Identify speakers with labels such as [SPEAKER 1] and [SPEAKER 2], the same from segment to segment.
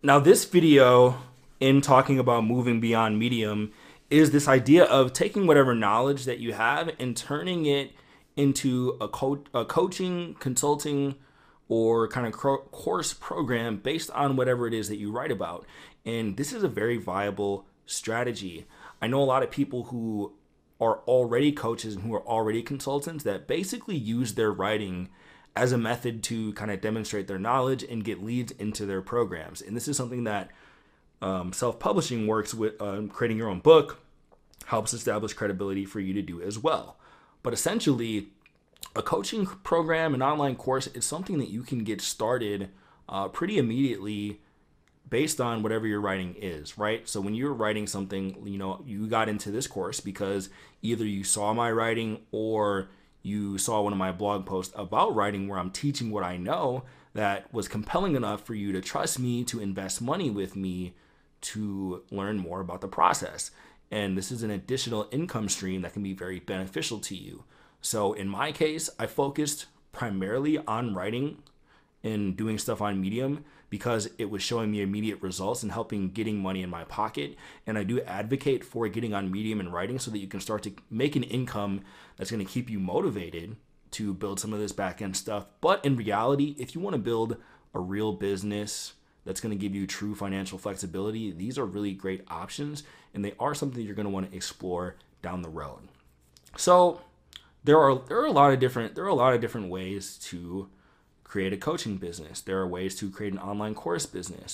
[SPEAKER 1] Now, this video, in talking about moving beyond Medium, is this idea of taking whatever knowledge that you have and turning it into a coaching, consulting, or kind of course program based on whatever it is that you write about. And this is a very viable strategy. I know a lot of people who are already coaches and who are already consultants that basically use their writing as a method to kind of demonstrate their knowledge and get leads into their programs. And this is something that self-publishing works with. Creating your own book helps establish credibility for you to do as well. But essentially, a coaching program, an online course, is something that you can get started pretty immediately based on whatever your writing is, right? So when you're writing something, you got into this course because either you saw my writing or you saw one of my blog posts about writing where I'm teaching what I know that was compelling enough for you to trust me to invest money with me to learn more about the process. And this is an additional income stream that can be very beneficial to you. So in my case, I focused primarily on writing and doing stuff on Medium because it was showing me immediate results and helping getting money in my pocket. And I do advocate for getting on Medium and writing so that you can start to make an income that's going to keep you motivated to build some of this back end stuff. But in reality, if you want to build a real business that's going to give you true financial flexibility, these are really great options, and they are something you're going to want to explore down the road. So there are a lot of different ways to create a coaching business. There are ways to create an online course business.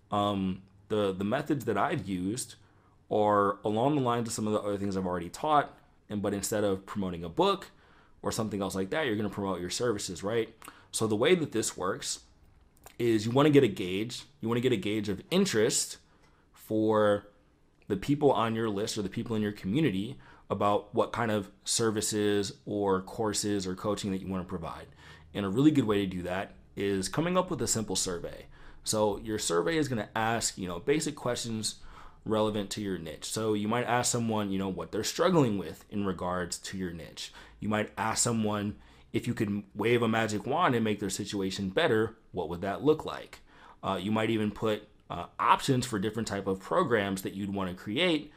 [SPEAKER 1] The methods that I've used are along the lines of some of the other things I've already taught, but instead of promoting a book or something else like that, you're going to promote your services, right? So the way that this works is you want to get a gauge. You want to get a gauge of interest for the people on your list or the people in your community about what kind of services or courses or coaching that you want to provide. And a really good way to do that is coming up with a simple survey. So your survey is going to ask, basic questions relevant to your niche. So you might ask someone, what they're struggling with in regards to your niche. You might ask someone if you could wave a magic wand and make their situation better, what would that look like? You might even put options for different type of programs that you'd want to create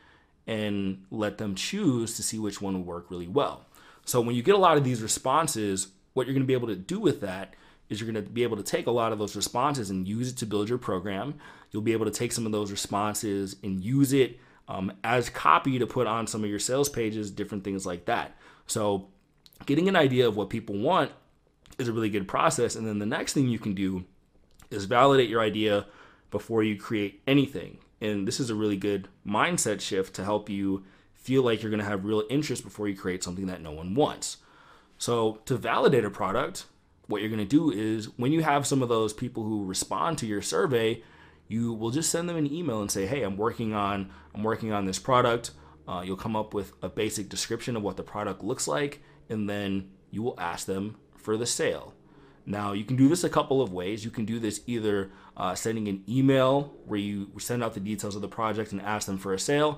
[SPEAKER 1] and let them choose to see which one will work really well. So when you get a lot of these responses, what you're going to be able to do with that is you're going to be able to take a lot of those responses and use it to build your program. You'll be able to take some of those responses and use it as copy to put on some of your sales pages, different things like that. So getting an idea of what people want is a really good process. And then the next thing you can do is validate your idea before you create anything. And this is a really good mindset shift to help you feel like you're going to have real interest before you create something that no one wants. So to validate a product, what you're going to do is when you have some of those people who respond to your survey, you will just send them an email and say, hey, I'm working on this product. You'll come up with a basic description of what the product looks like, and then you will ask them for the sale. Now, you can do this a couple of ways. You can do this either sending an email where you send out the details of the project and ask them for a sale,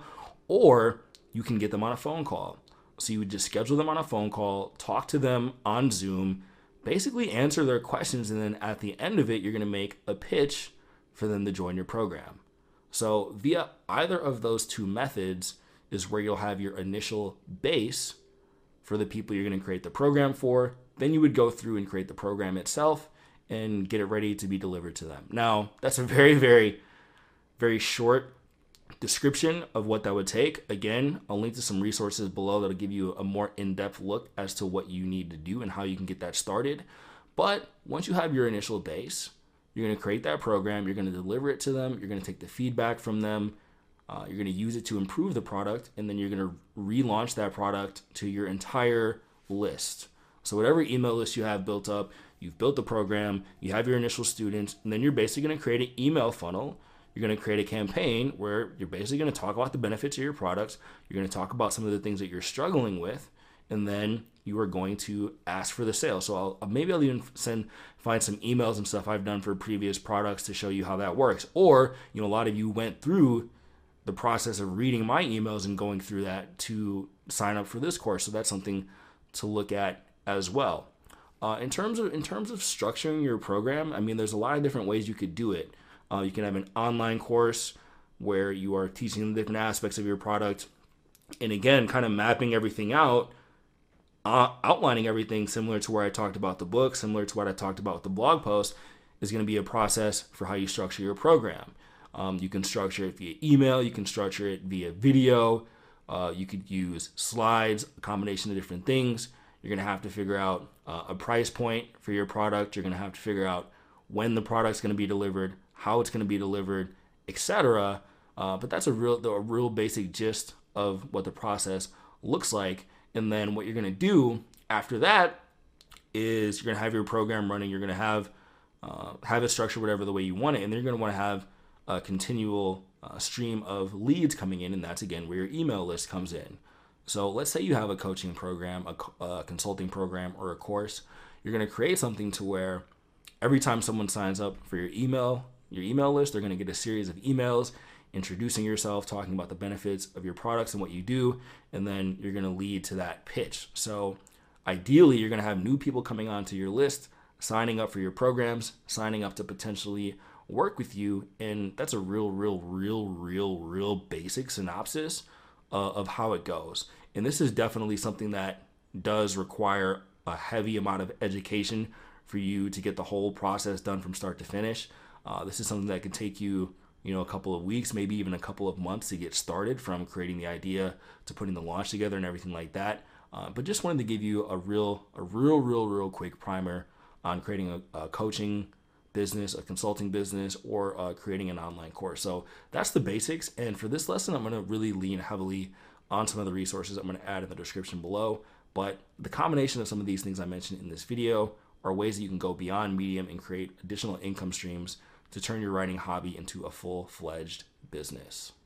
[SPEAKER 1] or you can get them on a phone call. So you would just schedule them on a phone call, talk to them on Zoom, basically answer their questions, and then at the end of it, you're going to make a pitch for them to join your program. So via either of those two methods is where you'll have your initial base for the people you're going to create the program for. Then you would go through and create the program itself and get it ready to be delivered to them. Now, that's a very, very, very short description of what that would take. Again, I'll link to some resources below that'll give you a more in-depth look as to what you need to do and how you can get that started. But once you have your initial base, you're going to create that program, you're going to deliver it to them, you're going to take the feedback from them, you're going to use it to improve the product, and then you're going to relaunch that product to your entire list. So whatever email list you have built up, you've built the program, you have your initial students, and then you're basically going to create an email funnel. You're going to create a campaign where you're basically going to talk about the benefits of your products. You're going to talk about some of the things that you're struggling with, and then you are going to ask for the sale. So maybe I'll even find some emails and stuff I've done for previous products to show you how that works. Or, a lot of you went through the process of reading my emails and going through that to sign up for this course. So that's something to look at as well. In terms of structuring your program, there's a lot of different ways you could do it. You can have an online course where you are teaching the different aspects of your product. And again, kind of mapping everything out, outlining everything similar to where I talked about the book, similar to what I talked about with the blog post, is going to be a process for how you structure your program. You can structure it via email. You can structure it via video. You could use slides, a combination of different things. You're going to have to figure out a price point for your product. You're going to have to figure out when the product's going to be delivered, how it's going to be delivered, etc. But that's a real basic gist of what the process looks like. And then what you're going to do after that is you're going to have your program running. You're going to have it structured whatever the way you want it. And then you're going to want to have a continual stream of leads coming in. And that's, again, where your email list comes in. So let's say you have a coaching program, a consulting program, or a course. You're going to create something to where every time someone signs up for your email list, they're going to get a series of emails introducing yourself, talking about the benefits of your products and what you do, and then you're going to lead to that pitch. So ideally, you're going to have new people coming onto your list, signing up for your programs, signing up to potentially work with you, and that's a real basic synopsis of how it goes. And this is definitely something that does require a heavy amount of education for you to get the whole process done from start to finish. This is something that can take you, a couple of weeks, maybe even a couple of months to get started, from creating the idea to putting the launch together and everything like that. But just wanted to give you a real quick primer on creating a coaching business, a consulting business, or creating an online course. So that's the basics. And for this lesson, I'm going to really lean heavily on some of the resources I'm going to add in the description below. But the combination of some of these things I mentioned in this video are ways that you can go beyond Medium and create additional income streams to turn your writing hobby into a full-fledged business.